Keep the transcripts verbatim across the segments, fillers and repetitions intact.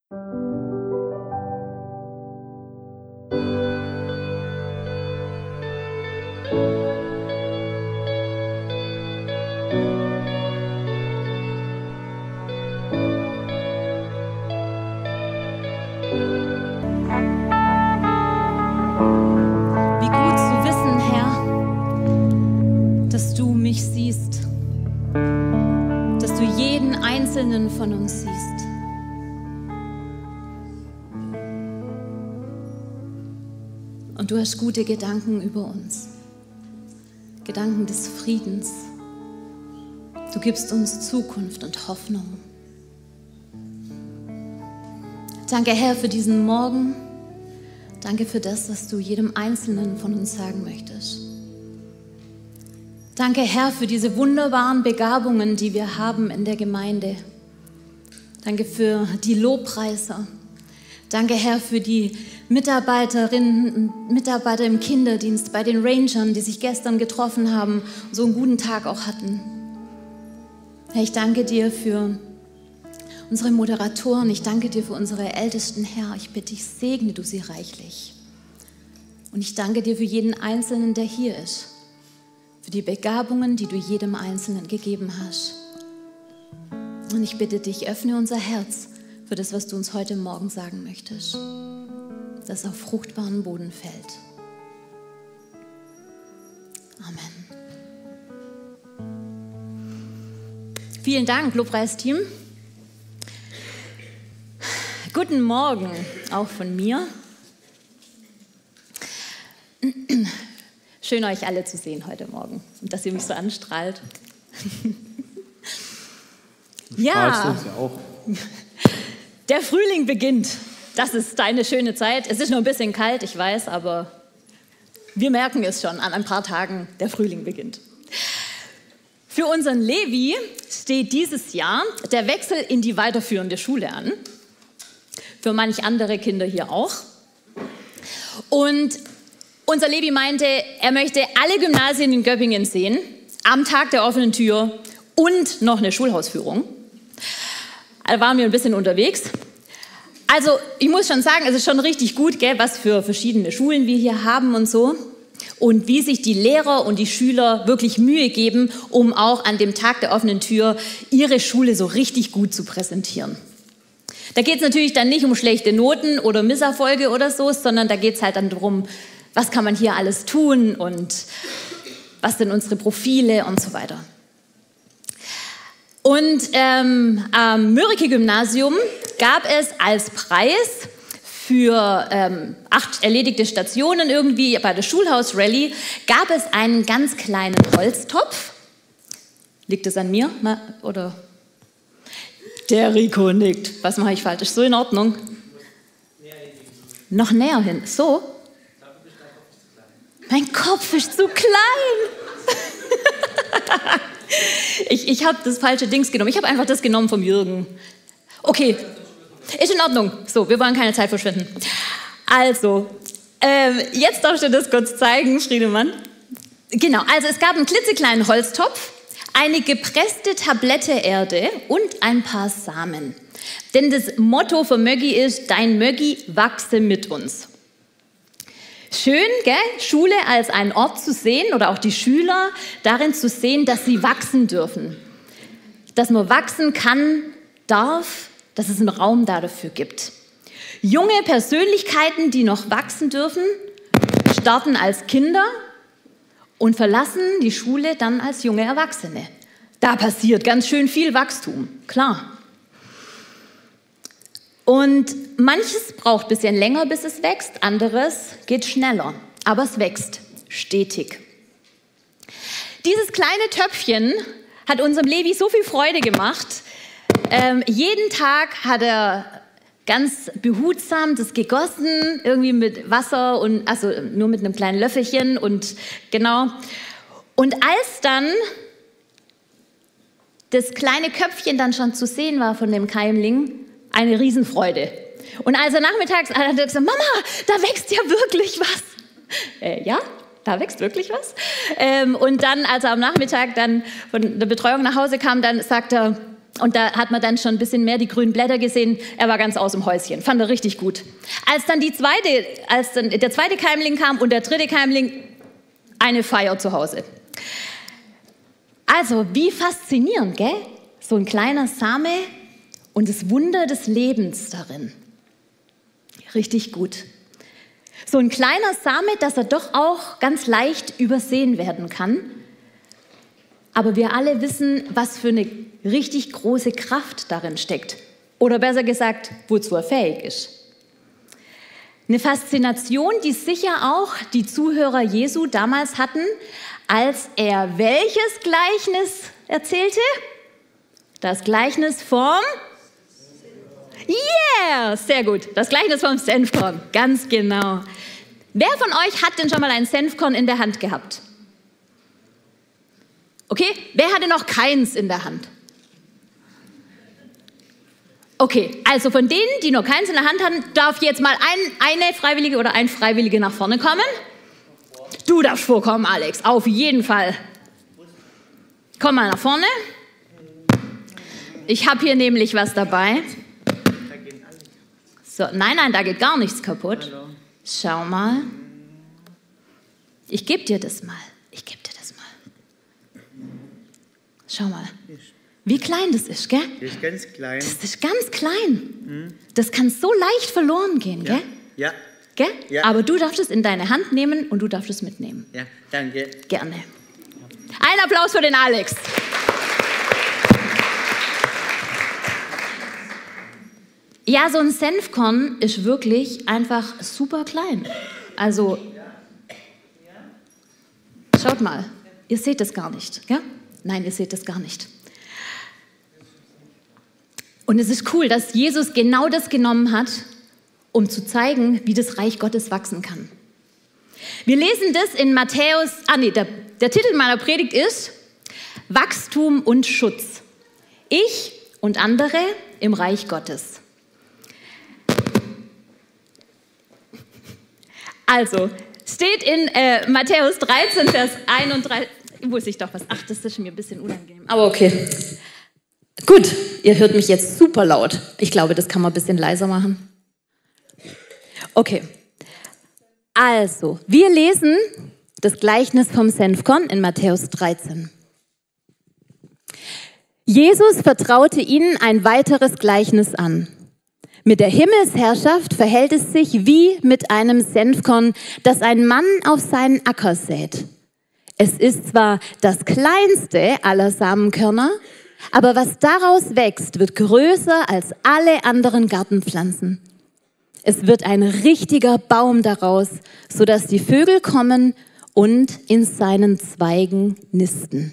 Von uns siehst. Und du hast gute Gedanken über uns. Gedanken des Friedens. Du gibst uns Zukunft und Hoffnung. Danke, Herr, für diesen Morgen. Danke für das, was du jedem Einzelnen von uns sagen möchtest. Danke, Herr, für diese wunderbaren Begabungen, die wir haben in der Gemeinde. Danke für die Lobpreiser. Danke, Herr, für die Mitarbeiterinnen und Mitarbeiter im Kinderdienst, bei den Rangern, die sich gestern getroffen haben und so einen guten Tag auch hatten. Herr, ich danke dir für unsere Moderatoren. Ich danke dir für unsere Ältesten, Herr. Ich bitte dich, segne du sie reichlich. Und ich danke dir für jeden Einzelnen, der hier ist. Für die Begabungen, die du jedem Einzelnen gegeben hast. Und ich bitte dich, öffne unser Herz für das, was du uns heute Morgen sagen möchtest, das auf fruchtbaren Boden fällt. Amen. Vielen Dank, Lobpreisteam. Guten Morgen auch von mir. Schön, euch alle zu sehen heute Morgen und dass ihr mich so anstrahlt. Ja, uns ja auch. Der Frühling beginnt. Das ist deine schöne Zeit. Es ist noch ein bisschen kalt, ich weiß, aber wir merken es schon an ein paar Tagen, der Frühling beginnt. Für unseren Levi steht dieses Jahr der Wechsel in die weiterführende Schule an. Für manch andere Kinder hier auch. Und unser Levi meinte, er möchte alle Gymnasien in Göppingen sehen, am Tag der offenen Tür und noch eine Schulhausführung. Da waren wir ein bisschen unterwegs. Also ich muss schon sagen, es ist schon richtig gut, gell, was für verschiedene Schulen wir hier haben und so. Und wie sich die Lehrer und die Schüler wirklich Mühe geben, um auch an dem Tag der offenen Tür ihre Schule so richtig gut zu präsentieren. Da geht es natürlich dann nicht um schlechte Noten oder Misserfolge oder so, sondern da geht es halt dann darum, was kann man hier alles tun und was sind unsere Profile und so weiter. Und ähm, am Mörike-Gymnasium gab es als Preis für ähm, acht erledigte Stationen irgendwie bei der Schulhaus-Rallye, gab es einen ganz kleinen Holztopf. Liegt es an mir? Oder? Der Rico nickt. Was mache ich falsch? Ist so in Ordnung? Noch näher hin. So? Mein Kopf ist zu klein. ich ich habe das falsche Dings genommen. Ich habe einfach das genommen vom Jürgen. Okay, ist in Ordnung. So, wir wollen keine Zeit verschwenden. Also, ähm, jetzt darfst du das kurz zeigen, Friedemann. Genau, also es gab einen klitzekleinen Holztopf, eine gepresste Tablette Erde und ein paar Samen. Denn das Motto für Möggi ist, dein Möggi wachse mit uns. Schön, gell? Schule als einen Ort zu sehen oder auch die Schüler darin zu sehen, dass sie wachsen dürfen. Dass man wachsen kann, darf, dass es einen Raum dafür gibt. Junge Persönlichkeiten, die noch wachsen dürfen, starten als Kinder und verlassen die Schule dann als junge Erwachsene. Da passiert ganz schön viel Wachstum, klar. Und manches braucht ein bisschen länger, bis es wächst, anderes geht schneller, aber es wächst stetig. Dieses kleine Töpfchen hat unserem Levi so viel Freude gemacht. Ähm, jeden Tag hat er ganz behutsam das gegossen, irgendwie mit Wasser und also nur mit einem kleinen Löffelchen und genau. Und als dann das kleine Köpfchen dann schon zu sehen war von dem Keimling, eine Riesenfreude. Und als er nachmittags hat er gesagt, Mama, da wächst ja wirklich was. Äh, ja, da wächst wirklich was. Ähm, und dann, als er am Nachmittag dann von der Betreuung nach Hause kam, dann sagt er, Und da hat man dann schon ein bisschen mehr die grünen Blätter gesehen. Er war ganz aus dem Häuschen, fand er richtig gut. Als dann, die zweite, als dann der zweite Keimling kam und der dritte Keimling, eine Feier zu Hause. Also, wie faszinierend, gell? So ein kleiner Same und das Wunder des Lebens darin. Richtig gut. So ein kleiner Same, dass er doch auch ganz leicht übersehen werden kann. Aber wir alle wissen, was für eine richtig große Kraft darin steckt. Oder besser gesagt, wozu er fähig ist. Eine Faszination, die sicher auch die Zuhörer Jesu damals hatten, als er welches Gleichnis erzählte? Das Gleichnis vom... Yeah, sehr gut. Das Gleichnis vom Senfkorn, ganz genau. Wer von euch hat denn schon mal ein Senfkorn in der Hand gehabt? Okay, wer hatte noch keins in der Hand? Okay, also von denen, die noch keins in der Hand hatten, darf jetzt mal ein, eine Freiwillige oder ein Freiwillige nach vorne kommen. Du darfst vorkommen, Alex, auf jeden Fall. Komm mal nach vorne. Ich habe hier nämlich was dabei. So, nein, nein, da geht gar nichts kaputt. Schau mal. Ich gebe dir das mal. Ich gebe dir das mal. Schau mal, wie klein das ist, gell? Das ist ganz klein. Das ist ganz klein. Das kann so leicht verloren gehen, gell? Ja. Gell? Ja. Aber du darfst es in deine Hand nehmen und du darfst es mitnehmen. Ja, danke. Gerne. Ein Applaus für den Alex. Ja, so ein Senfkorn ist wirklich einfach super klein. Also, schaut mal, ihr seht es gar nicht, gell? Nein, ihr seht es gar nicht. Und es ist cool, dass Jesus genau das genommen hat, um zu zeigen, wie das Reich Gottes wachsen kann. Wir lesen das in Matthäus, ah nee, der, der Titel meiner Predigt ist Wachstum und Schutz. Ich und andere im Reich Gottes. Also, steht in äh, Matthäus dreizehn, Vers einunddreißig, muss ich doch was, ach, das ist mir ein bisschen unangenehm, aber okay. Gut, ihr hört mich jetzt super laut. Ich glaube, das kann man ein bisschen leiser machen. Okay, also, wir lesen das Gleichnis vom Senfkorn in Matthäus dreizehn. Jesus vertraute ihnen ein weiteres Gleichnis an. Mit der Himmelsherrschaft verhält es sich wie mit einem Senfkorn, das ein Mann auf seinen Acker sät. Es ist zwar das kleinste aller Samenkörner, aber was daraus wächst, wird größer als alle anderen Gartenpflanzen. Es wird ein richtiger Baum daraus, sodass die Vögel kommen und in seinen Zweigen nisten.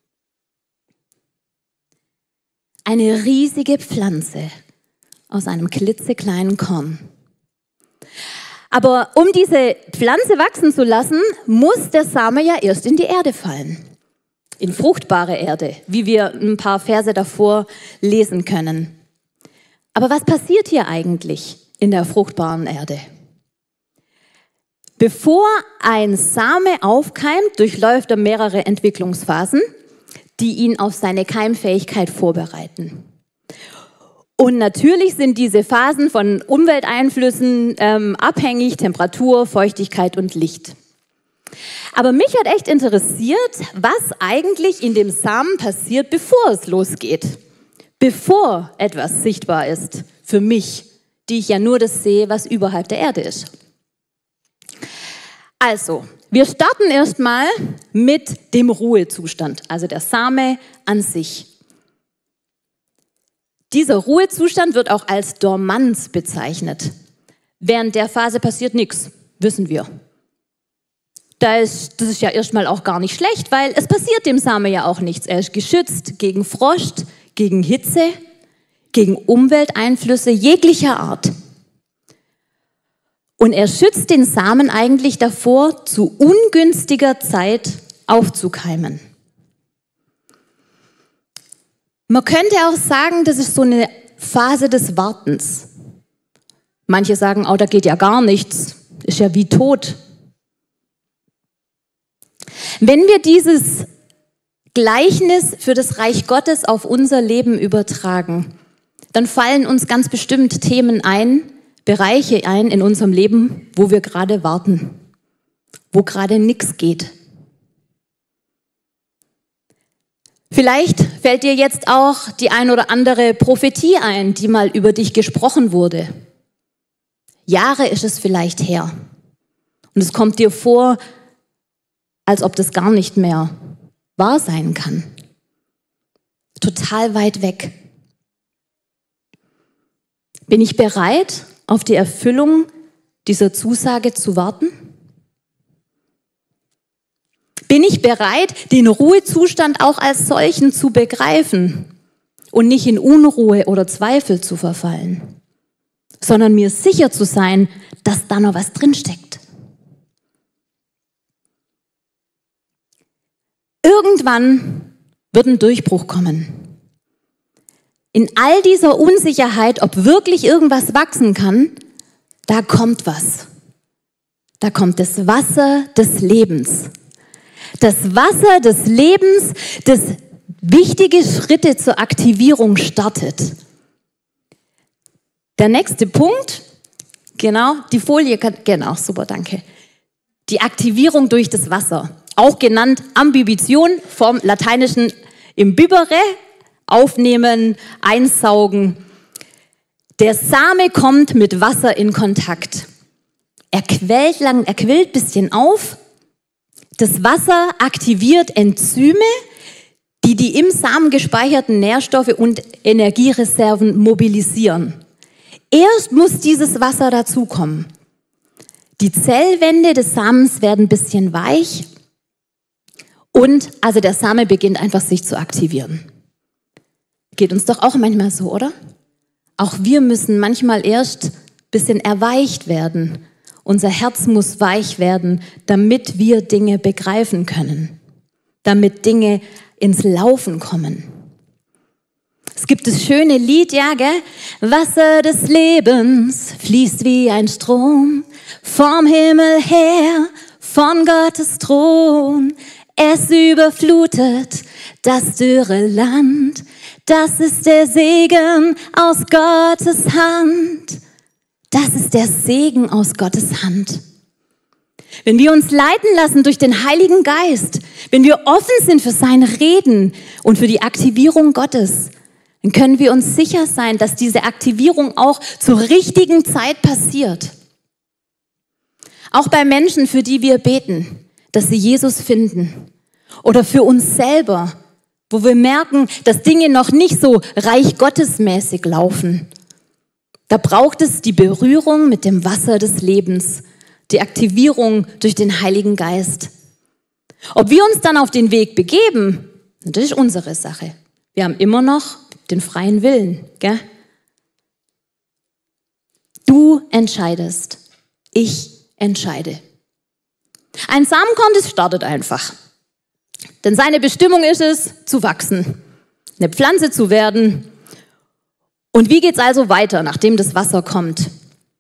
Eine riesige Pflanze aus einem klitzekleinen Korn. Aber um diese Pflanze wachsen zu lassen, muss der Same ja erst in die Erde fallen. In fruchtbare Erde, wie wir ein paar Verse davor lesen können. Aber was passiert hier eigentlich in der fruchtbaren Erde? Bevor ein Same aufkeimt, durchläuft er mehrere Entwicklungsphasen, die ihn auf seine Keimfähigkeit vorbereiten. Und natürlich sind diese Phasen von Umwelteinflüssen ähm, abhängig, Temperatur, Feuchtigkeit und Licht. Aber mich hat echt interessiert, was eigentlich in dem Samen passiert, bevor es losgeht. Bevor etwas sichtbar ist, für mich, die ich ja nur das sehe, was überhalb der Erde ist. Also, wir starten erstmal mit dem Ruhezustand, also der Same an sich. Dieser Ruhezustand wird auch als Dormanz bezeichnet. Während der Phase passiert nichts, wissen wir. Da ist, das ist ja erstmal auch gar nicht schlecht, weil es passiert dem Same ja auch nichts. Er ist geschützt gegen Frost, gegen Hitze, gegen Umwelteinflüsse jeglicher Art. Und er schützt den Samen eigentlich davor, zu ungünstiger Zeit aufzukeimen. Man könnte auch sagen, das ist so eine Phase des Wartens. Manche sagen, oh, da geht ja gar nichts, ist ja wie tot. Wenn wir dieses Gleichnis für das Reich Gottes auf unser Leben übertragen, dann fallen uns ganz bestimmt Themen ein, Bereiche ein in unserem Leben, wo wir gerade warten, wo gerade nichts geht. Vielleicht fällt dir jetzt auch die ein oder andere Prophetie ein, die mal über dich gesprochen wurde. Jahre ist es vielleicht her. Und es kommt dir vor, als ob das gar nicht mehr wahr sein kann. Total weit weg. Bin ich bereit, auf die Erfüllung dieser Zusage zu warten? Bin ich bereit, den Ruhezustand auch als solchen zu begreifen und nicht in Unruhe oder Zweifel zu verfallen, sondern mir sicher zu sein, dass da noch was drinsteckt? Irgendwann wird ein Durchbruch kommen. In all dieser Unsicherheit, ob wirklich irgendwas wachsen kann, da kommt was. Da kommt das Wasser des Lebens. Das Wasser des Lebens, das wichtige Schritte zur Aktivierung startet. Der nächste Punkt, genau, die Folie, genau, super, danke. Die Aktivierung durch das Wasser, auch genannt Ambibition, vom Lateinischen imbibere, aufnehmen, einsaugen. Der Same kommt mit Wasser in Kontakt. Er quillt lang, er quillt ein bisschen auf. Das Wasser aktiviert Enzyme, die die im Samen gespeicherten Nährstoffe und Energiereserven mobilisieren. Erst muss dieses Wasser dazukommen. Die Zellwände des Samens werden ein bisschen weich und also der Same beginnt einfach sich zu aktivieren. Geht uns doch auch manchmal so, oder? Auch wir müssen manchmal erst ein bisschen erweicht werden. Unser Herz muss weich werden, damit wir Dinge begreifen können, damit Dinge ins Laufen kommen. Es gibt das schöne Lied, ja, gell? Wasser des Lebens fließt wie ein Strom vom Himmel her, von Gottes Thron. Es überflutet das dürre Land. Das ist der Segen aus Gottes Hand. Das ist der Segen aus Gottes Hand. Wenn wir uns leiten lassen durch den Heiligen Geist, wenn wir offen sind für sein Reden und für die Aktivierung Gottes, dann können wir uns sicher sein, dass diese Aktivierung auch zur richtigen Zeit passiert. Auch bei Menschen, für die wir beten, dass sie Jesus finden. Oder für uns selber, wo wir merken, dass Dinge noch nicht so Reich Gottesmäßig laufen. Da braucht es die Berührung mit dem Wasser des Lebens, die Aktivierung durch den Heiligen Geist. Ob wir uns dann auf den Weg begeben, das ist unsere Sache. Wir haben immer noch den freien Willen, gell? Du entscheidest. Ich entscheide. Ein Samenkorn, das startet einfach. Denn seine Bestimmung ist es, zu wachsen, eine Pflanze zu werden. Und wie geht es also weiter, nachdem das Wasser kommt?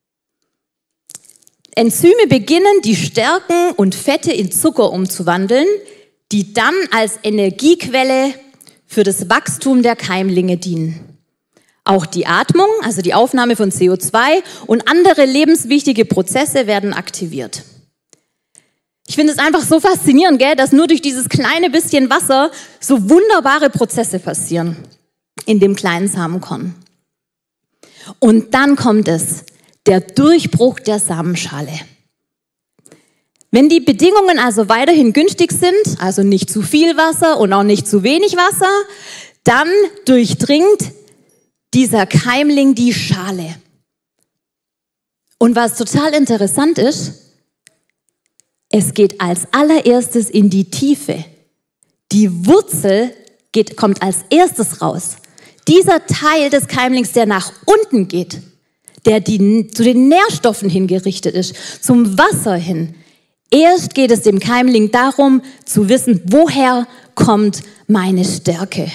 Enzyme beginnen, die Stärken und Fette in Zucker umzuwandeln, die dann als Energiequelle für das Wachstum der Keimlinge dienen. Auch die Atmung, also die Aufnahme von C O zwei und andere lebenswichtige Prozesse werden aktiviert. Ich finde es einfach so faszinierend, gell, dass nur durch dieses kleine bisschen Wasser so wunderbare Prozesse passieren in dem kleinen Samenkorn. Und dann kommt es, der Durchbruch der Samenschale. Wenn die Bedingungen also weiterhin günstig sind, also nicht zu viel Wasser und auch nicht zu wenig Wasser, dann durchdringt dieser Keimling die Schale. Und was total interessant ist, es geht als allererstes in die Tiefe. Die Wurzel geht, kommt als erstes raus. Dieser Teil des Keimlings, der nach unten geht, der die, zu den Nährstoffen hingerichtet ist, zum Wasser hin. Erst geht es dem Keimling darum, zu wissen, woher kommt meine Stärke.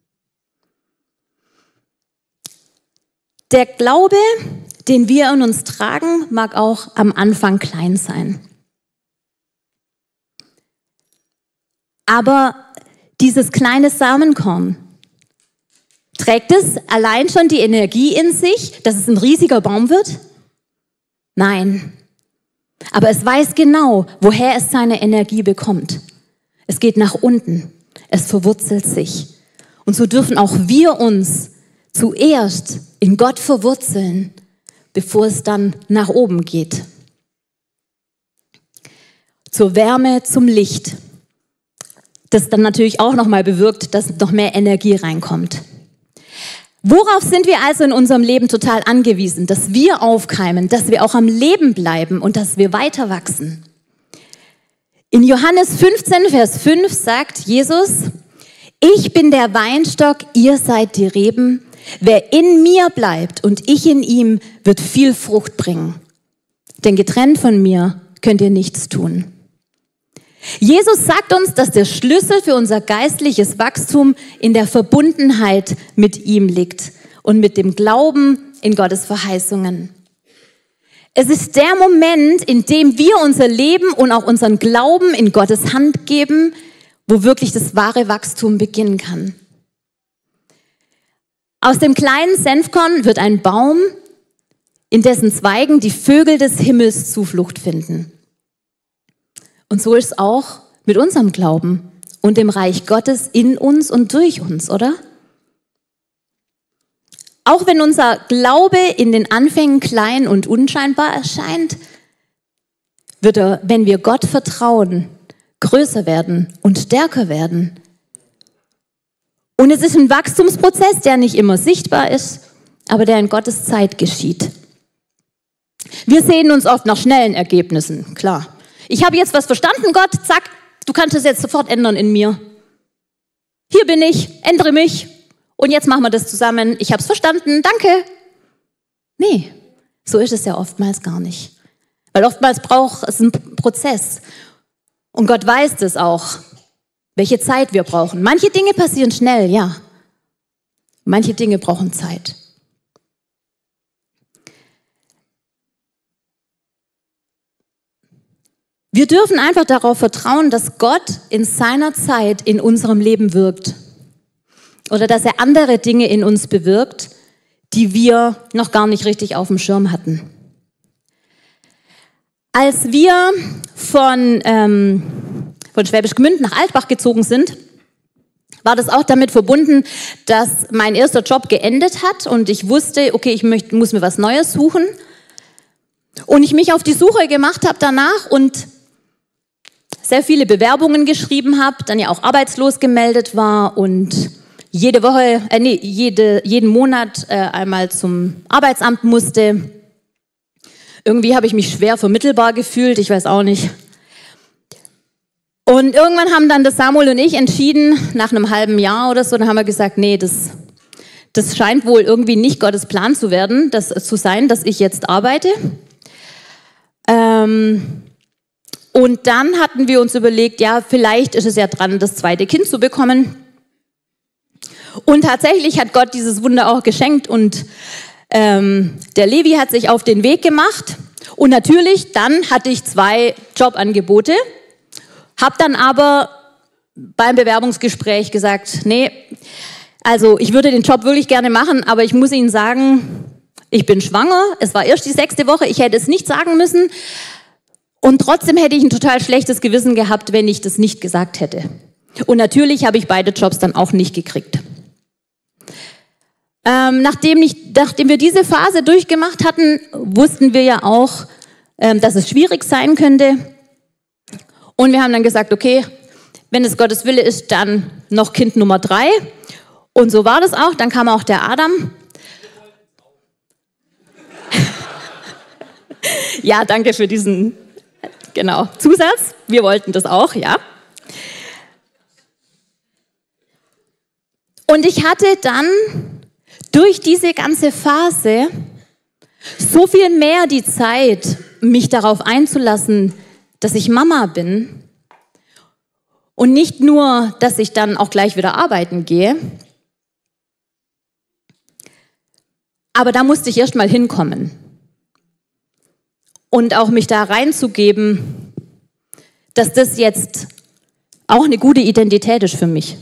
Der Glaube, den wir in uns tragen, mag auch am Anfang klein sein. Aber dieses kleine Samenkorn? Trägt es allein schon die Energie in sich, dass es ein riesiger Baum wird? Nein. Aber es weiß genau, woher es seine Energie bekommt. Es geht nach unten. Es verwurzelt sich. Und so dürfen auch wir uns zuerst in Gott verwurzeln, bevor es dann nach oben geht. Zur Wärme, zum Licht. Das dann natürlich auch nochmal bewirkt, dass noch mehr Energie reinkommt. Worauf sind wir also in unserem Leben total angewiesen? Dass wir aufkeimen, dass wir auch am Leben bleiben und dass wir weiter wachsen. In Johannes fünfzehn, Vers fünf sagt Jesus: Ich bin der Weinstock, ihr seid die Reben. Wer in mir bleibt und ich in ihm, wird viel Frucht bringen. Denn getrennt von mir könnt ihr nichts tun. Jesus sagt uns, dass der Schlüssel für unser geistliches Wachstum in der Verbundenheit mit ihm liegt und mit dem Glauben in Gottes Verheißungen. Es ist der Moment, in dem wir unser Leben und auch unseren Glauben in Gottes Hand geben, wo wirklich das wahre Wachstum beginnen kann. Aus dem kleinen Senfkorn wird ein Baum, in dessen Zweigen die Vögel des Himmels Zuflucht finden. Und so ist es auch mit unserem Glauben und dem Reich Gottes in uns und durch uns, oder? Auch wenn unser Glaube in den Anfängen klein und unscheinbar erscheint, wird er, wenn wir Gott vertrauen, größer werden und stärker werden. Und es ist ein Wachstumsprozess, der nicht immer sichtbar ist, aber der in Gottes Zeit geschieht. Wir sehen uns oft nach schnellen Ergebnissen, klar. Ich habe jetzt was verstanden, Gott, zack, du kannst es jetzt sofort ändern in mir. Hier bin ich, ändere mich und jetzt machen wir das zusammen. Ich habe es verstanden, danke. Nee, so ist es ja oftmals gar nicht. Weil oftmals braucht es einen Prozess. Und Gott weiß das auch, welche Zeit wir brauchen. Manche Dinge passieren schnell, ja. Manche Dinge brauchen Zeit. Wir dürfen einfach darauf vertrauen, dass Gott in seiner Zeit in unserem Leben wirkt. Oder dass er andere Dinge in uns bewirkt, die wir noch gar nicht richtig auf dem Schirm hatten. Als wir von, ähm, von Schwäbisch Gmünd nach Altbach gezogen sind, war das auch damit verbunden, dass mein erster Job geendet hat und ich wusste, okay, ich möchte, muss mir was Neues suchen. Und ich mich auf die Suche gemacht habe danach und sehr viele Bewerbungen geschrieben habe, dann ja auch arbeitslos gemeldet war und jede Woche, äh, nee, jede, jeden Monat äh, einmal zum Arbeitsamt musste. Irgendwie habe ich mich schwer vermittelbar gefühlt, ich weiß auch nicht. Und irgendwann haben dann das Samuel und ich entschieden, nach einem halben Jahr oder so, dann haben wir gesagt, nee, das, das scheint wohl irgendwie nicht Gottes Plan zu werden, das zu sein, dass ich jetzt arbeite. Ähm, und dann hatten wir uns überlegt, ja, vielleicht ist es ja dran, das zweite Kind zu bekommen. Und tatsächlich hat Gott dieses Wunder auch geschenkt und ähm, der Levi hat sich auf den Weg gemacht. Und natürlich, dann hatte ich zwei Jobangebote, habe dann aber beim Bewerbungsgespräch gesagt, nee, also ich würde den Job wirklich gerne machen, aber ich muss Ihnen sagen, ich bin schwanger, es war erst die sechste Woche, ich hätte es nicht sagen müssen und trotzdem hätte ich ein total schlechtes Gewissen gehabt, wenn ich das nicht gesagt hätte. Und natürlich habe ich beide Jobs dann auch nicht gekriegt. Ähm, nachdem, ich, nachdem wir diese Phase durchgemacht hatten, wussten wir ja auch, ähm, dass es schwierig sein könnte. Und wir haben dann gesagt, okay, wenn es Gottes Wille ist, dann noch Kind Nummer drei. Und so war das auch. Dann kam auch der Adam. Ja, danke für diesen genau, Zusatz. Wir wollten das auch, ja. Und ich hatte dann durch diese ganze Phase so viel mehr die Zeit, mich darauf einzulassen, dass ich Mama bin und nicht nur, dass ich dann auch gleich wieder arbeiten gehe. Aber da musste ich erst mal hinkommen und auch mich da reinzugeben, dass das jetzt auch eine gute Identität ist für mich.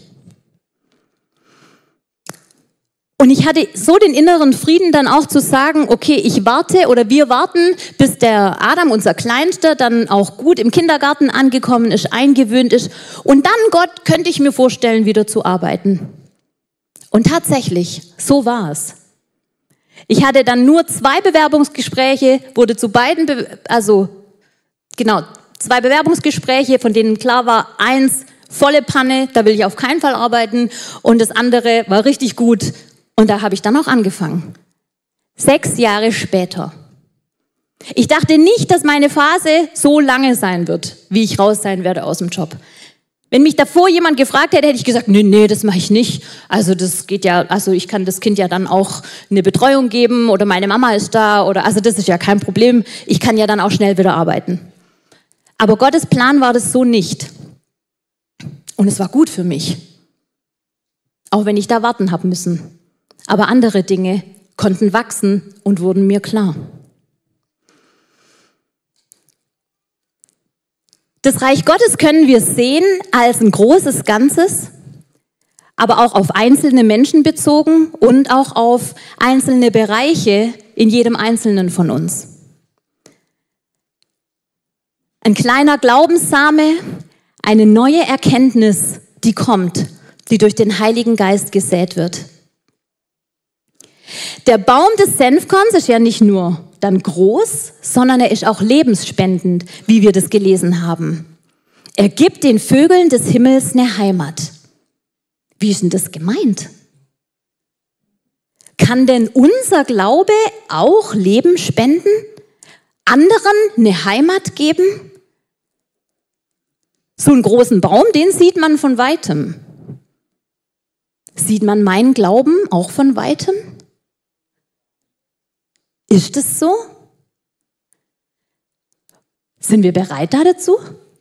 Und ich hatte so den inneren Frieden dann auch zu sagen, okay, ich warte oder wir warten, bis der Adam, unser Kleinster, dann auch gut im Kindergarten angekommen ist, eingewöhnt ist. Und dann, Gott, könnte ich mir vorstellen, wieder zu arbeiten. Und tatsächlich, so war es. Ich hatte dann nur zwei Bewerbungsgespräche, wurde zu beiden, Be- also genau, zwei Bewerbungsgespräche, von denen klar war, eins volle Panne, da will ich auf keinen Fall arbeiten, und das andere war richtig gut. Und da habe ich dann auch angefangen. Sechs Jahre später. Ich dachte nicht, dass meine Phase so lange sein wird, wie ich raus sein werde aus dem Job. Wenn mich davor jemand gefragt hätte, hätte ich gesagt, nee, nee, das mache ich nicht. Also das geht ja, also ich kann das Kind ja dann auch eine Betreuung geben oder meine Mama ist da oder, also das ist ja kein Problem. Ich kann ja dann auch schnell wieder arbeiten. Aber Gottes Plan war das so nicht. Und es war gut für mich. Auch wenn ich da warten habe müssen. Aber andere Dinge konnten wachsen und wurden mir klar. Das Reich Gottes können wir sehen als ein großes Ganzes, aber auch auf einzelne Menschen bezogen und auch auf einzelne Bereiche in jedem Einzelnen von uns. Ein kleiner Glaubenssame, eine neue Erkenntnis, die kommt, die durch den Heiligen Geist gesät wird. Der Baum des Senfkorns ist ja nicht nur dann groß, sondern er ist auch lebensspendend, wie wir das gelesen haben. Er gibt den Vögeln des Himmels eine Heimat. Wie ist denn das gemeint? Kann denn unser Glaube auch Leben spenden? Anderen eine Heimat geben? So einen großen Baum, den sieht man von Weitem. Sieht man meinen Glauben auch von Weitem? Ist es so? Sind wir bereit dazu?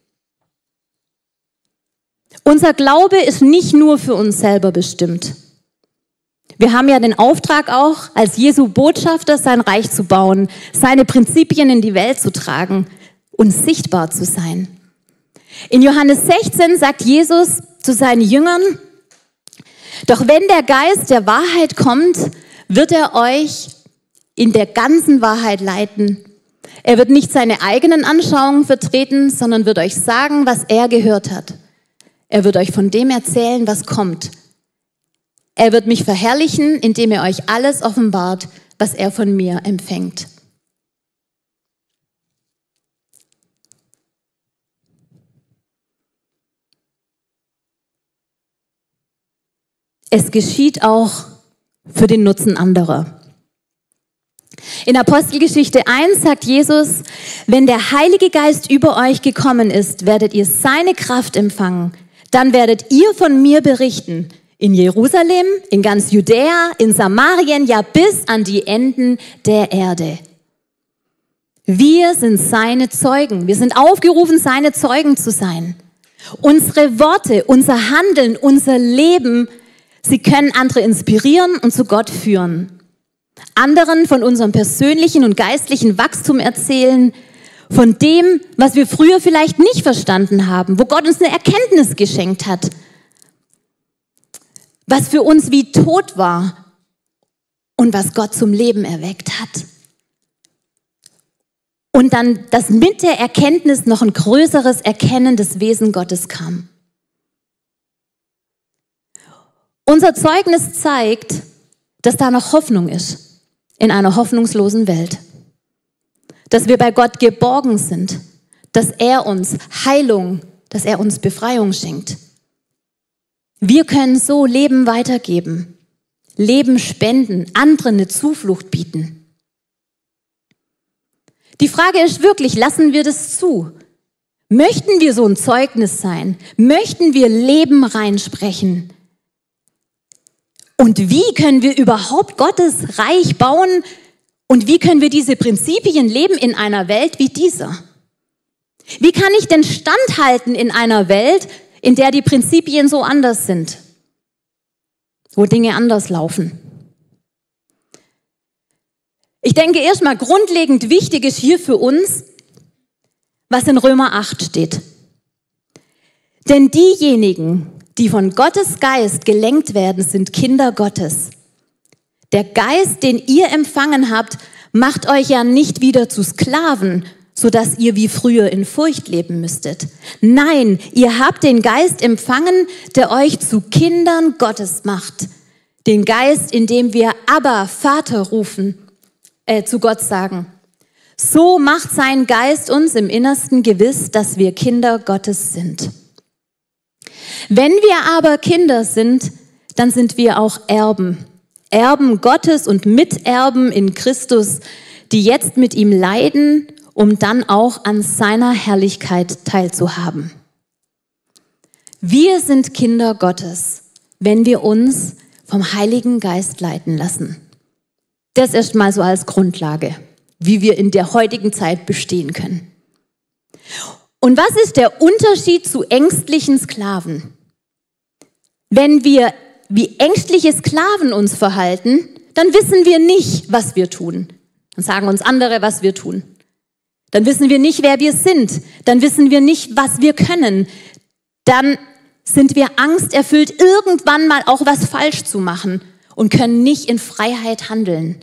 Unser Glaube ist nicht nur für uns selber bestimmt. Wir haben ja den Auftrag auch, als Jesu Botschafter sein Reich zu bauen, seine Prinzipien in die Welt zu tragen und sichtbar zu sein. In Johannes sechzehn sagt Jesus zu seinen Jüngern, doch wenn der Geist der Wahrheit kommt, wird er euch in der ganzen Wahrheit leiten. Er wird nicht seine eigenen Anschauungen vertreten, sondern wird euch sagen, was er gehört hat. Er wird euch von dem erzählen, was kommt. Er wird mich verherrlichen, indem er euch alles offenbart, was er von mir empfängt. Es geschieht auch für den Nutzen anderer. In Apostelgeschichte eins sagt Jesus, wenn der Heilige Geist über euch gekommen ist, werdet ihr seine Kraft empfangen. Dann werdet ihr von mir berichten. In Jerusalem, in ganz Judäa, in Samarien, ja bis an die Enden der Erde. Wir sind seine Zeugen. Wir sind aufgerufen, seine Zeugen zu sein. Unsere Worte, unser Handeln, unser Leben, sie können andere inspirieren und zu Gott führen. Anderen von unserem persönlichen und geistlichen Wachstum erzählen, von dem, was wir früher vielleicht nicht verstanden haben, wo Gott uns eine Erkenntnis geschenkt hat, was für uns wie tot war und was Gott zum Leben erweckt hat. Und dann, dass mit der Erkenntnis noch ein größeres Erkennen des Wesen Gottes kam. Unser Zeugnis zeigt, dass da noch Hoffnung ist in einer hoffnungslosen Welt. Dass wir bei Gott geborgen sind, dass er uns Heilung, dass er uns Befreiung schenkt. Wir können so Leben weitergeben, Leben spenden, anderen eine Zuflucht bieten. Die Frage ist wirklich, lassen wir das zu? Möchten wir so ein Zeugnis sein? Möchten wir Leben reinsprechen? Und wie können wir überhaupt Gottes Reich bauen? Und wie können wir diese Prinzipien leben in einer Welt wie dieser? Wie kann ich denn standhalten in einer Welt, in der die Prinzipien so anders sind? Wo Dinge anders laufen? Ich denke erstmal grundlegend wichtig ist hier für uns, was in Römer acht steht. Denn diejenigen, die von Gottes Geist gelenkt werden, sind Kinder Gottes. Der Geist, den ihr empfangen habt, macht euch ja nicht wieder zu Sklaven, sodass ihr wie früher in Furcht leben müsstet. Nein, ihr habt den Geist empfangen, der euch zu Kindern Gottes macht. Den Geist, in dem wir Abba, Vater rufen, äh, zu Gott sagen. So macht sein Geist uns im Innersten gewiss, dass wir Kinder Gottes sind. Wenn wir aber Kinder sind, dann sind wir auch Erben. Erben Gottes und Miterben in Christus, die jetzt mit ihm leiden, um dann auch an seiner Herrlichkeit teilzuhaben. Wir sind Kinder Gottes, wenn wir uns vom Heiligen Geist leiten lassen. Das erstmal so als Grundlage, wie wir in der heutigen Zeit bestehen können. Und was ist der Unterschied zu ängstlichen Sklaven? Wenn wir wie ängstliche Sklaven uns verhalten, dann wissen wir nicht, was wir tun. Dann sagen uns andere, was wir tun. Dann wissen wir nicht, wer wir sind. Dann wissen wir nicht, was wir können. Dann sind wir angsterfüllt, irgendwann mal auch was falsch zu machen und können nicht in Freiheit handeln.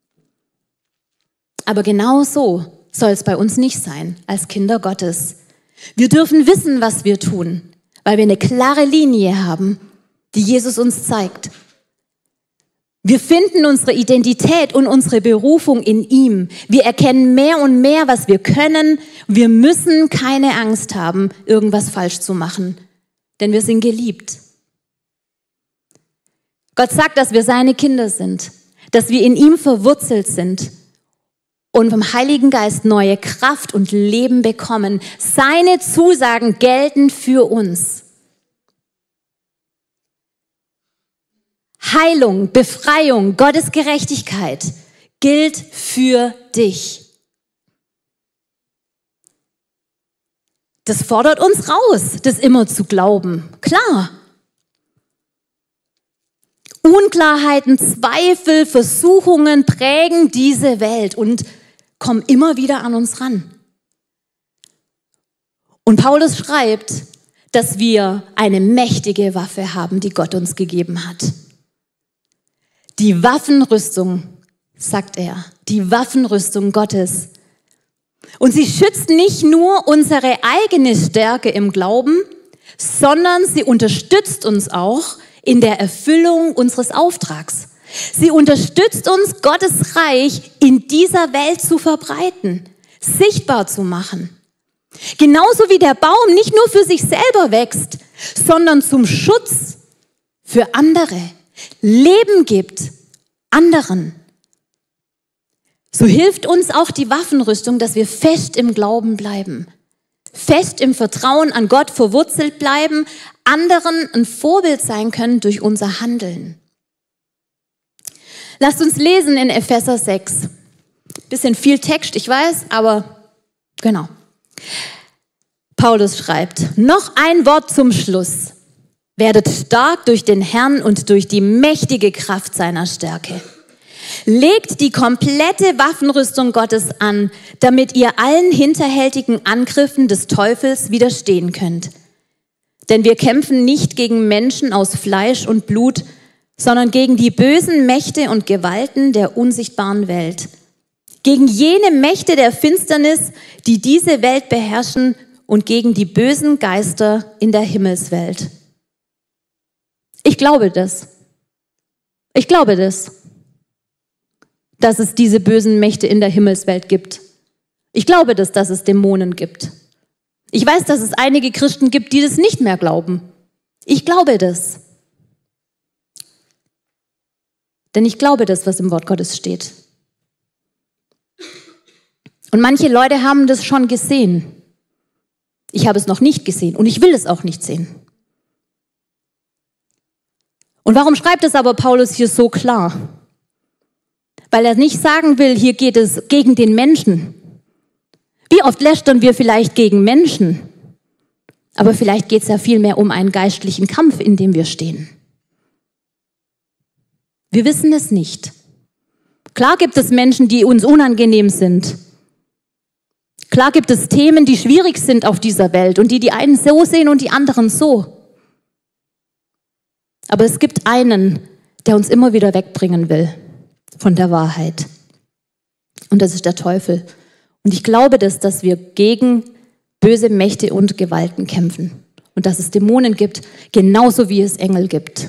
Aber genau so soll es bei uns nicht sein, als Kinder Gottes. Wir dürfen wissen, was wir tun, weil wir eine klare Linie haben, die Jesus uns zeigt. Wir finden unsere Identität und unsere Berufung in ihm. Wir erkennen mehr und mehr, was wir können. Wir müssen keine Angst haben, irgendwas falsch zu machen, denn wir sind geliebt. Gott sagt, dass wir seine Kinder sind, dass wir in ihm verwurzelt sind und vom Heiligen Geist neue Kraft und Leben bekommen. Seine Zusagen gelten für uns. Heilung, Befreiung, Gottes Gerechtigkeit gilt für dich. Das fordert uns raus, das immer zu glauben. Klar. Unklarheiten, Zweifel, Versuchungen prägen diese Welt und kommen immer wieder an uns ran. Und Paulus schreibt, dass wir eine mächtige Waffe haben, die Gott uns gegeben hat. Die Waffenrüstung, sagt er, die Waffenrüstung Gottes. Und sie schützt nicht nur unsere eigene Stärke im Glauben, sondern sie unterstützt uns auch in der Erfüllung unseres Auftrags. Sie unterstützt uns, Gottes Reich in dieser Welt zu verbreiten, sichtbar zu machen. Genauso wie der Baum nicht nur für sich selber wächst, sondern zum Schutz für andere, Leben gibt anderen. So hilft uns auch die Waffenrüstung, dass wir fest im Glauben bleiben, fest im Vertrauen an Gott verwurzelt bleiben, anderen ein Vorbild sein können durch unser Handeln. Lasst uns lesen in Epheser sechs. Bisschen viel Text, ich weiß, aber genau. Paulus schreibt, noch ein Wort zum Schluss. Werdet stark durch den Herrn und durch die mächtige Kraft seiner Stärke. Legt die komplette Waffenrüstung Gottes an, damit ihr allen hinterhältigen Angriffen des Teufels widerstehen könnt. Denn wir kämpfen nicht gegen Menschen aus Fleisch und Blut, sondern gegen die bösen Mächte und Gewalten der unsichtbaren Welt. Gegen jene Mächte der Finsternis, die diese Welt beherrschen, und gegen die bösen Geister in der Himmelswelt. Ich glaube das. Ich glaube das, dass es diese bösen Mächte in der Himmelswelt gibt. Ich glaube das, dass es Dämonen gibt. Ich weiß, dass es einige Christen gibt, die das nicht mehr glauben. Ich glaube das. Denn ich glaube das, was im Wort Gottes steht. Und manche Leute haben das schon gesehen. Ich habe es noch nicht gesehen und ich will es auch nicht sehen. Und warum schreibt es aber Paulus hier so klar? Weil er nicht sagen will, hier geht es gegen den Menschen. Wie oft lästern wir vielleicht gegen Menschen? Aber vielleicht geht es ja vielmehr um einen geistlichen Kampf, in dem wir stehen. Wir wissen es nicht. Klar gibt es Menschen, die uns unangenehm sind. Klar gibt es Themen, die schwierig sind auf dieser Welt und die die einen so sehen und die anderen so. Aber es gibt einen, der uns immer wieder wegbringen will von der Wahrheit. Und das ist der Teufel. Und ich glaube das, dass wir gegen böse Mächte und Gewalten kämpfen. Und dass es Dämonen gibt, genauso wie es Engel gibt.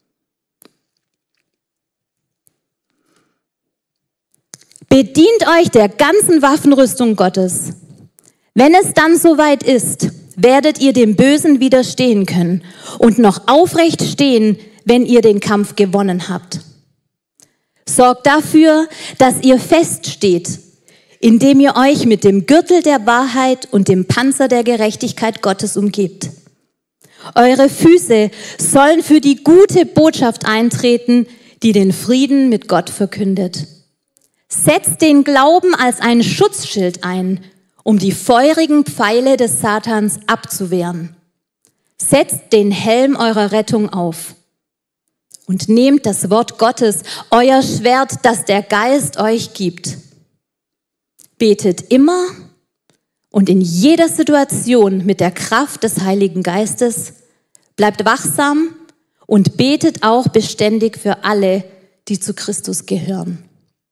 Bedient euch der ganzen Waffenrüstung Gottes. Wenn es dann soweit ist, werdet ihr dem Bösen widerstehen können und noch aufrecht stehen, wenn ihr den Kampf gewonnen habt. Sorgt dafür, dass ihr feststeht, indem ihr euch mit dem Gürtel der Wahrheit und dem Panzer der Gerechtigkeit Gottes umgebt. Eure Füße sollen für die gute Botschaft eintreten, die den Frieden mit Gott verkündet. Setzt den Glauben als ein Schutzschild ein, um die feurigen Pfeile des Satans abzuwehren. Setzt den Helm eurer Rettung auf und nehmt das Wort Gottes, euer Schwert, das der Geist euch gibt. Betet immer und in jeder Situation mit der Kraft des Heiligen Geistes, bleibt wachsam und betet auch beständig für alle, die zu Christus gehören.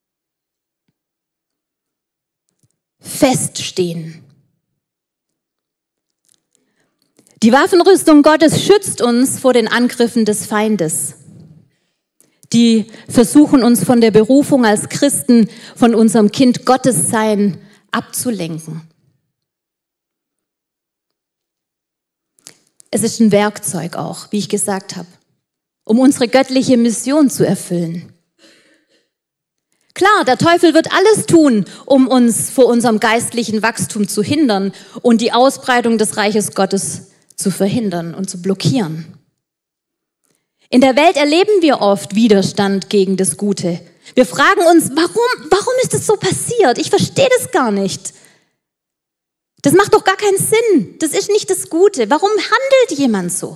Feststehen. Die Waffenrüstung Gottes schützt uns vor den Angriffen des Feindes. Die versuchen uns von der Berufung als Christen, von unserem Kind Gottes sein, abzulenken. Es ist ein Werkzeug auch, wie ich gesagt habe, um unsere göttliche Mission zu erfüllen. Klar, der Teufel wird alles tun, um uns vor unserem geistlichen Wachstum zu hindern und die Ausbreitung des Reiches Gottes zu verhindern und zu blockieren. In der Welt erleben wir oft Widerstand gegen das Gute. Wir fragen uns, warum, warum ist das so passiert? Ich verstehe das gar nicht. Das macht doch gar keinen Sinn. Das ist nicht das Gute. Warum handelt jemand so?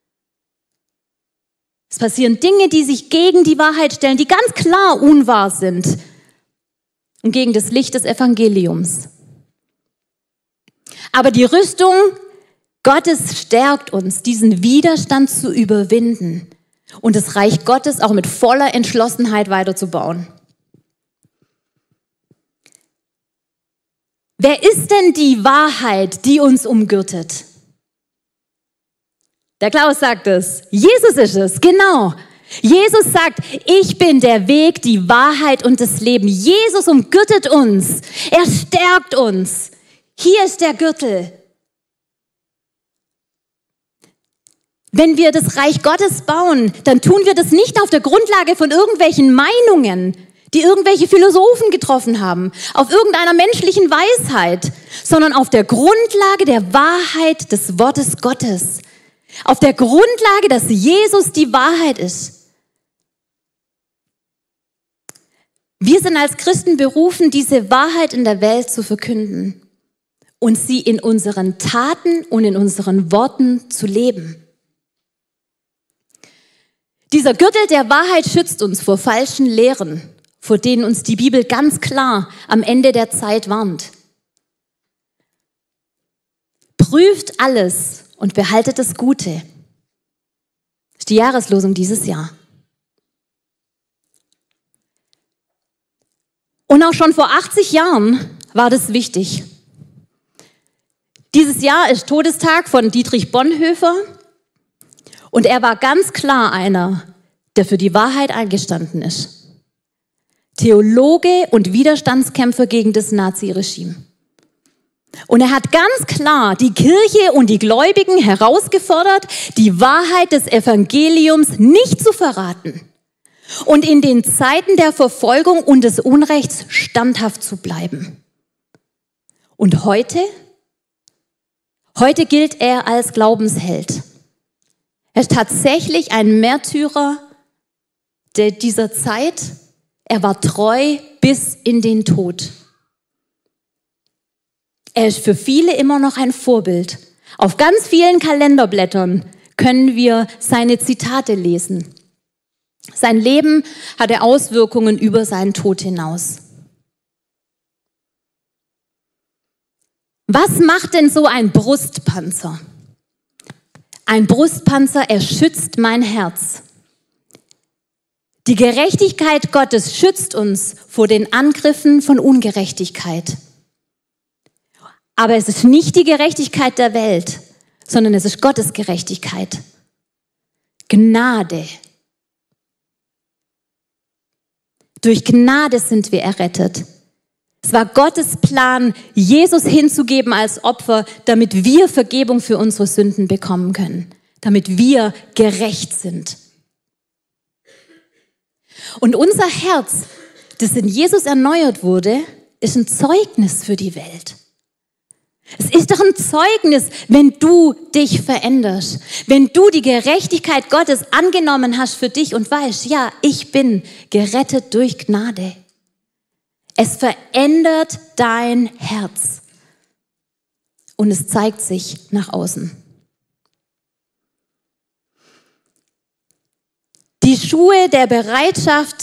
Es passieren Dinge, die sich gegen die Wahrheit stellen, die ganz klar unwahr sind und gegen das Licht des Evangeliums. Aber die Rüstung Gottes stärkt uns, diesen Widerstand zu überwinden und das Reich Gottes auch mit voller Entschlossenheit weiterzubauen. Wer ist denn die Wahrheit, die uns umgürtet? Der Klaus sagt es. Jesus ist es, genau. Jesus sagt, ich bin der Weg, die Wahrheit und das Leben. Jesus umgürtet uns. Er stärkt uns. Hier ist der Gürtel. Wenn wir das Reich Gottes bauen, dann tun wir das nicht auf der Grundlage von irgendwelchen Meinungen, die irgendwelche Philosophen getroffen haben, auf irgendeiner menschlichen Weisheit, sondern auf der Grundlage der Wahrheit des Wortes Gottes. Auf der Grundlage, dass Jesus die Wahrheit ist. Wir sind als Christen berufen, diese Wahrheit in der Welt zu verkünden und sie in unseren Taten und in unseren Worten zu leben. Dieser Gürtel der Wahrheit schützt uns vor falschen Lehren, vor denen uns die Bibel ganz klar am Ende der Zeit warnt. Prüft alles und behaltet das Gute. Das ist die Jahreslosung dieses Jahr. Und auch schon vor achtzig Jahren war das wichtig. Dieses Jahr ist Todestag von Dietrich Bonhoeffer und er war ganz klar einer, der für die Wahrheit eingestanden ist. Theologe und Widerstandskämpfer gegen das Naziregime. Und er hat ganz klar die Kirche und die Gläubigen herausgefordert, die Wahrheit des Evangeliums nicht zu verraten und in den Zeiten der Verfolgung und des Unrechts standhaft zu bleiben. Und heute? Heute gilt er als Glaubensheld. Er ist tatsächlich ein Märtyrer dieser Zeit. Er war treu bis in den Tod. Er ist für viele immer noch ein Vorbild. Auf ganz vielen Kalenderblättern können wir seine Zitate lesen. Sein Leben hatte Auswirkungen über seinen Tod hinaus. Was macht denn so ein Brustpanzer? Ein Brustpanzer, er schützt mein Herz. Die Gerechtigkeit Gottes schützt uns vor den Angriffen von Ungerechtigkeit. Aber es ist nicht die Gerechtigkeit der Welt, sondern es ist Gottes Gerechtigkeit. Gnade. Durch Gnade sind wir errettet. Es war Gottes Plan, Jesus hinzugeben als Opfer, damit wir Vergebung für unsere Sünden bekommen können, damit wir gerecht sind. Und unser Herz, das in Jesus erneuert wurde, ist ein Zeugnis für die Welt. Es ist doch ein Zeugnis, wenn du dich veränderst, wenn du die Gerechtigkeit Gottes angenommen hast für dich und weißt, ja, ich bin gerettet durch Gnade. Es verändert dein Herz und es zeigt sich nach außen. Die Schuhe der Bereitschaft,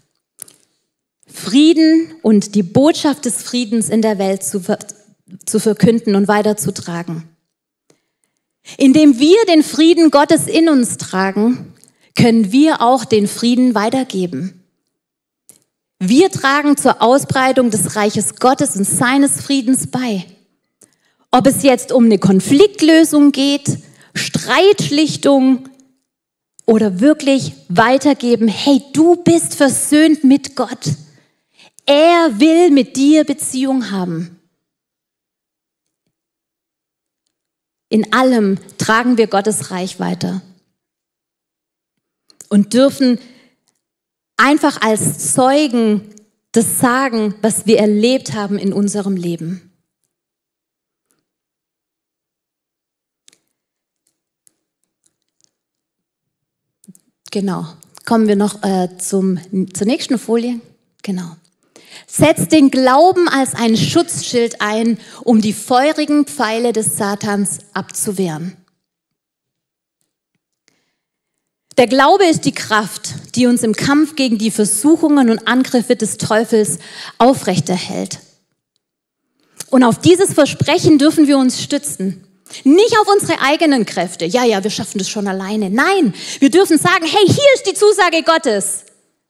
Frieden und die Botschaft des Friedens in der Welt zu, ver- zu verkünden und weiterzutragen. Indem wir den Frieden Gottes in uns tragen, können wir auch den Frieden weitergeben. Wir tragen zur Ausbreitung des Reiches Gottes und seines Friedens bei. Ob es jetzt um eine Konfliktlösung geht, Streitschlichtung oder wirklich weitergeben, hey, du bist versöhnt mit Gott. Er will mit dir Beziehung haben. In allem tragen wir Gottes Reich weiter und dürfen einfach als Zeugen das sagen, was wir erlebt haben in unserem Leben. Genau. Kommen wir noch äh, zum, zur nächsten Folie. Genau. Setzt den Glauben als ein Schutzschild ein, um die feurigen Pfeile des Satans abzuwehren. Der Glaube ist die Kraft, die uns im Kampf gegen die Versuchungen und Angriffe des Teufels aufrechterhält. Und auf dieses Versprechen dürfen wir uns stützen. Nicht auf unsere eigenen Kräfte. Ja, ja, wir schaffen das schon alleine. Nein, wir dürfen sagen, hey, hier ist die Zusage Gottes.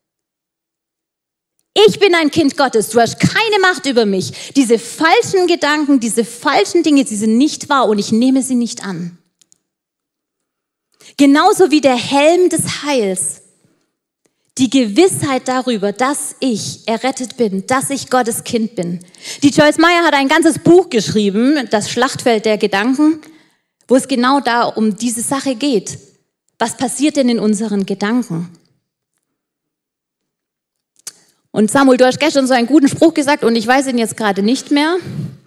Ich bin ein Kind Gottes, du hast keine Macht über mich. Diese falschen Gedanken, diese falschen Dinge, die sind nicht wahr und ich nehme sie nicht an. Genauso wie der Helm des Heils, die Gewissheit darüber, dass ich errettet bin, dass ich Gottes Kind bin. Die Joyce Meyer hat ein ganzes Buch geschrieben, das Schlachtfeld der Gedanken, wo es genau da um diese Sache geht. Was passiert denn in unseren Gedanken? Und Samuel, du hast gestern so einen guten Spruch gesagt und ich weiß ihn jetzt gerade nicht mehr.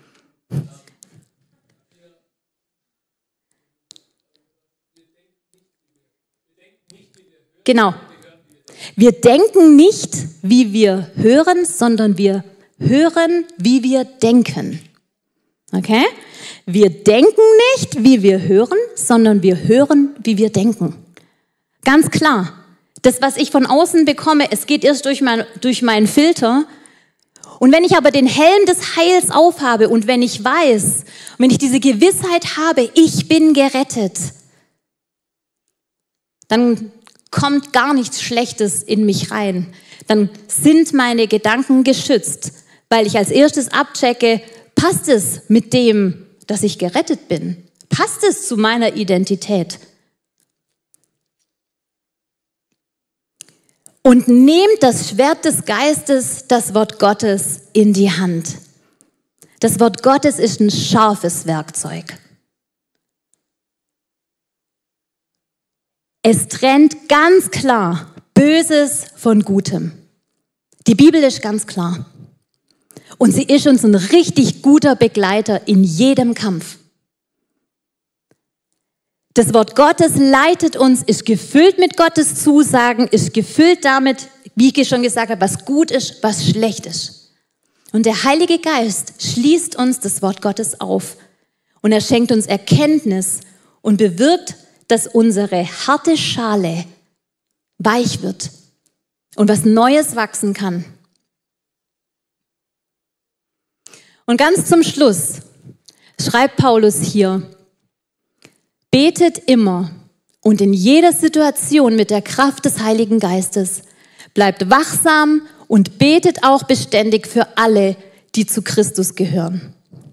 Genau. Wir denken nicht, wie wir hören, sondern wir hören, wie wir denken. Okay? Wir denken nicht, wie wir hören, sondern wir hören, wie wir denken. Ganz klar. Das, was ich von außen bekomme, es geht erst durch, mein, durch meinen Filter. Und wenn ich aber den Helm des Heils aufhabe und wenn ich weiß, wenn ich diese Gewissheit habe, ich bin gerettet, dann kommt gar nichts Schlechtes in mich rein. Dann sind meine Gedanken geschützt, weil ich als erstes abchecke, passt es mit dem, dass ich gerettet bin? Passt es zu meiner Identität? Und nehmt das Schwert des Geistes, das Wort Gottes, in die Hand. Das Wort Gottes ist ein scharfes Werkzeug. Es trennt ganz klar Böses von Gutem. Die Bibel ist ganz klar. Und sie ist uns ein richtig guter Begleiter in jedem Kampf. Das Wort Gottes leitet uns, ist gefüllt mit Gottes Zusagen, ist gefüllt damit, wie ich schon gesagt habe, was gut ist, was schlecht ist. Und der Heilige Geist schließt uns das Wort Gottes auf. Und er schenkt uns Erkenntnis und bewirkt, dass unsere harte Schale weich wird und was Neues wachsen kann. Und ganz zum Schluss schreibt Paulus hier: Betet immer und in jeder Situation mit der Kraft des Heiligen Geistes. Bleibt wachsam und betet auch beständig für alle, die zu Christus gehören.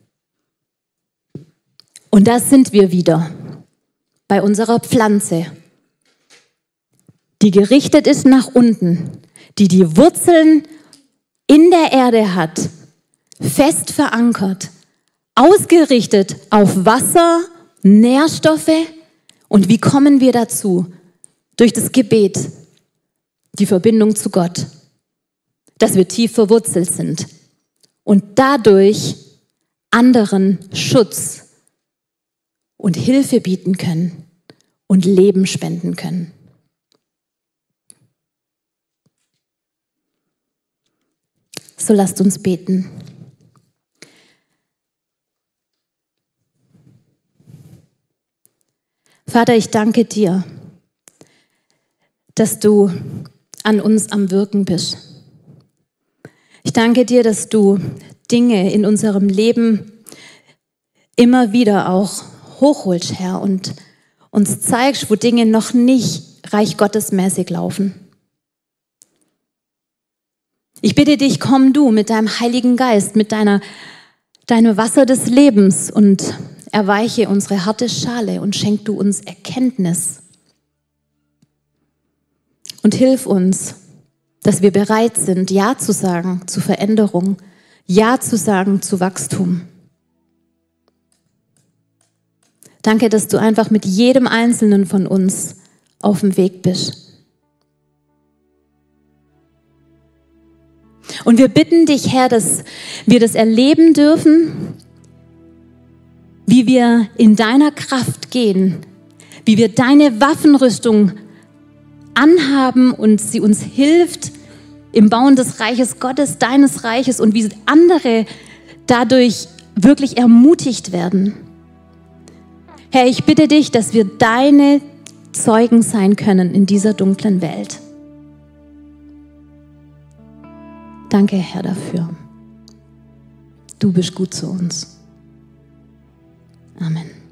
Und da sind wir wieder bei unserer Pflanze, die gerichtet ist nach unten, die die Wurzeln in der Erde hat, fest verankert, ausgerichtet auf Wasser, Nährstoffe. Und wie kommen wir dazu? Durch das Gebet, die Verbindung zu Gott, dass wir tief verwurzelt sind und dadurch anderen Schutz und Hilfe bieten können und Leben spenden können. So lasst uns beten. Vater, ich danke dir, dass du an uns am Wirken bist. Ich danke dir, dass du Dinge in unserem Leben immer wieder auch hochholst, Herr, und uns zeigst, wo Dinge noch nicht Reich Gottes mäßig laufen. Ich bitte dich, komm du mit deinem Heiligen Geist, mit deiner, deinem Wasser des Lebens und erweiche unsere harte Schale und schenk du uns Erkenntnis. Und hilf uns, dass wir bereit sind, Ja zu sagen zu Veränderung, Ja zu sagen zu Wachstum. Danke, dass du einfach mit jedem Einzelnen von uns auf dem Weg bist. Und wir bitten dich, Herr, dass wir das erleben dürfen, wie wir in deiner Kraft gehen, wie wir deine Waffenrüstung anhaben und sie uns hilft im Bauen des Reiches Gottes, deines Reiches, und wie andere dadurch wirklich ermutigt werden. Herr, ich bitte dich, dass wir deine Zeugen sein können in dieser dunklen Welt. Danke, Herr, dafür. Du bist gut zu uns. Amen.